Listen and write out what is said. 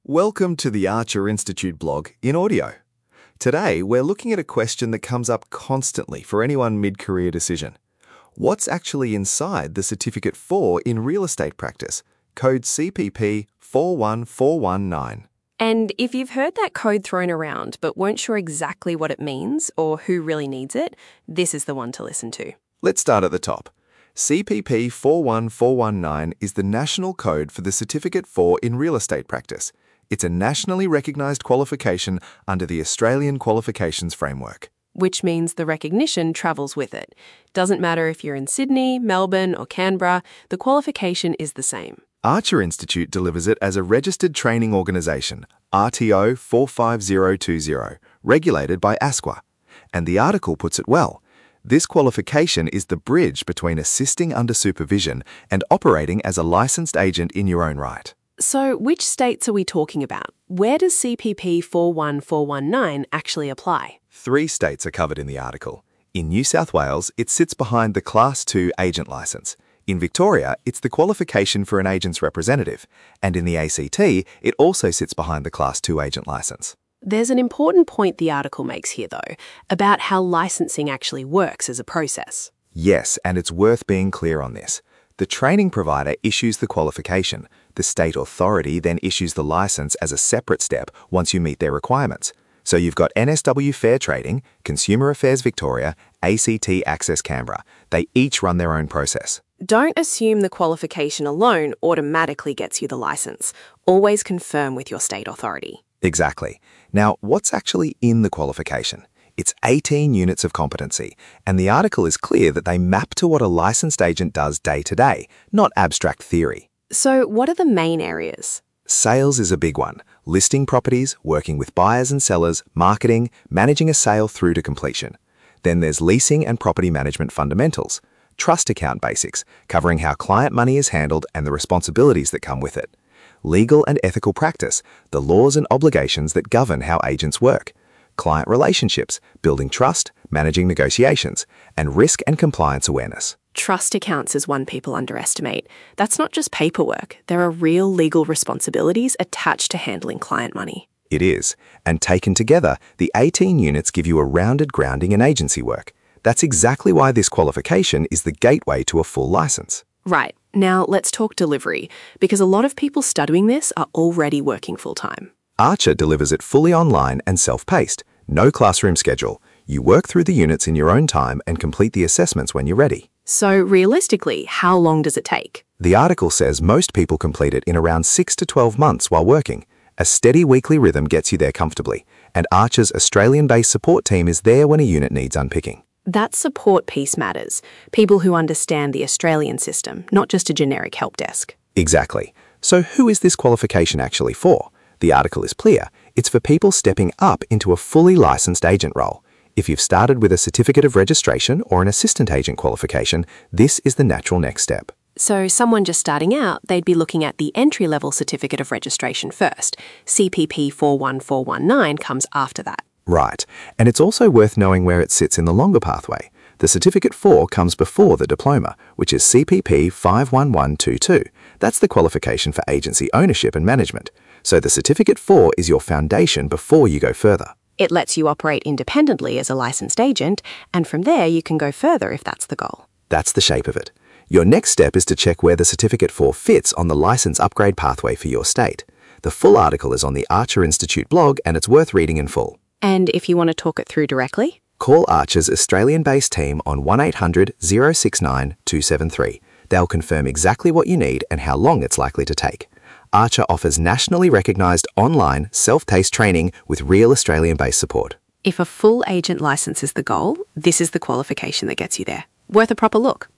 Welcome to the Archer Institute blog in audio. Today, we're looking at a question that comes up constantly for anyone mid-career decision. What's actually inside the Certificate 4 in real estate practice, code CPP 41419? And if you've heard that code thrown around but weren't sure exactly what it means or who really needs it, this is the one to listen to. Let's start at the top. CPP 41419 is the national code for the Certificate 4 in real estate practice. It's a nationally recognised qualification under the Australian Qualifications Framework. Which means the recognition travels with it. Doesn't matter if you're in Sydney, Melbourne or Canberra, the qualification is the same. Archer Institute delivers it as a registered training organisation, RTO 45020, regulated by ASQA. And the article puts it well. This qualification is the bridge between assisting under supervision and operating as a licensed agent in your own right. So which states are we talking about? Where does CPP 41419 actually apply? 3 states are covered in the article. In New South Wales, it sits behind the Class 2 agent licence. In Victoria, it's the qualification for an agent's representative. And in the ACT, it also sits behind the Class 2 agent licence. There's an important point the article makes here, though, about how licensing actually works as a process. Yes, and it's worth being clear on this. The training provider issues the qualification. The state authority then issues the licence as a separate step once you meet their requirements. So you've got NSW Fair Trading, Consumer Affairs Victoria, ACT Access Canberra. They each run their own process. Don't assume the qualification alone automatically gets you the licence. Always confirm with your state authority. Exactly. Now, what's actually in the qualification? It's 18 units of competency, and the article is clear that they map to what a licensed agent does day to day, not abstract theory. So what are the main areas? Sales is a big one. Listing properties, working with buyers and sellers, marketing, managing a sale through to completion. Then there's leasing and property management fundamentals. Trust account basics, covering how client money is handled and the responsibilities that come with it. Legal and ethical practice, the laws and obligations that govern how agents work. Client relationships, building trust, managing negotiations, and risk and compliance awareness. Trust accounts is one people underestimate. That's not just paperwork. There are real legal responsibilities attached to handling client money. It is, and taken together, the 18 units give you a rounded grounding in agency work. That's exactly why this qualification is the gateway to a full license. Right. Now let's talk delivery, because a lot of people studying this are already working full-time. Archer delivers it fully online and self-paced. No classroom schedule. You work through the units in your own time and complete the assessments when you're ready. So realistically, how long does it take? The article says most people complete it in around 6 to 12 months while working. A steady weekly rhythm gets you there comfortably, and Archer's Australian-based support team is there when a unit needs unpicking. That support piece matters. People who understand the Australian system, not just a generic help desk. Exactly. So who is this qualification actually for? The article is clear. It's for people stepping up into a fully licensed agent role. If you've started with a certificate of registration or an assistant agent qualification, this is the natural next step. So someone just starting out, they'd be looking at the entry-level certificate of registration first. CPP 41419 comes after that. Right. And it's also worth knowing where it sits in the longer pathway. The Certificate 4 comes before the diploma, which is CPP 51122. That's the qualification for agency ownership and management. So the Certificate 4 is your foundation before you go further. It lets you operate independently as a licensed agent, and from there you can go further if that's the goal. That's the shape of it. Your next step is to check where the Certificate 4 fits on the license upgrade pathway for your state. The full article is on the Archer Institute blog, and it's worth reading in full. And if you want to talk it through directly? Call Archer's Australian-based team on 1800 069 273. They'll confirm exactly what you need and how long it's likely to take. Archer offers nationally recognised online self-paced training with real Australian-based support. If a full agent license is the goal, this is the qualification that gets you there. Worth a proper look.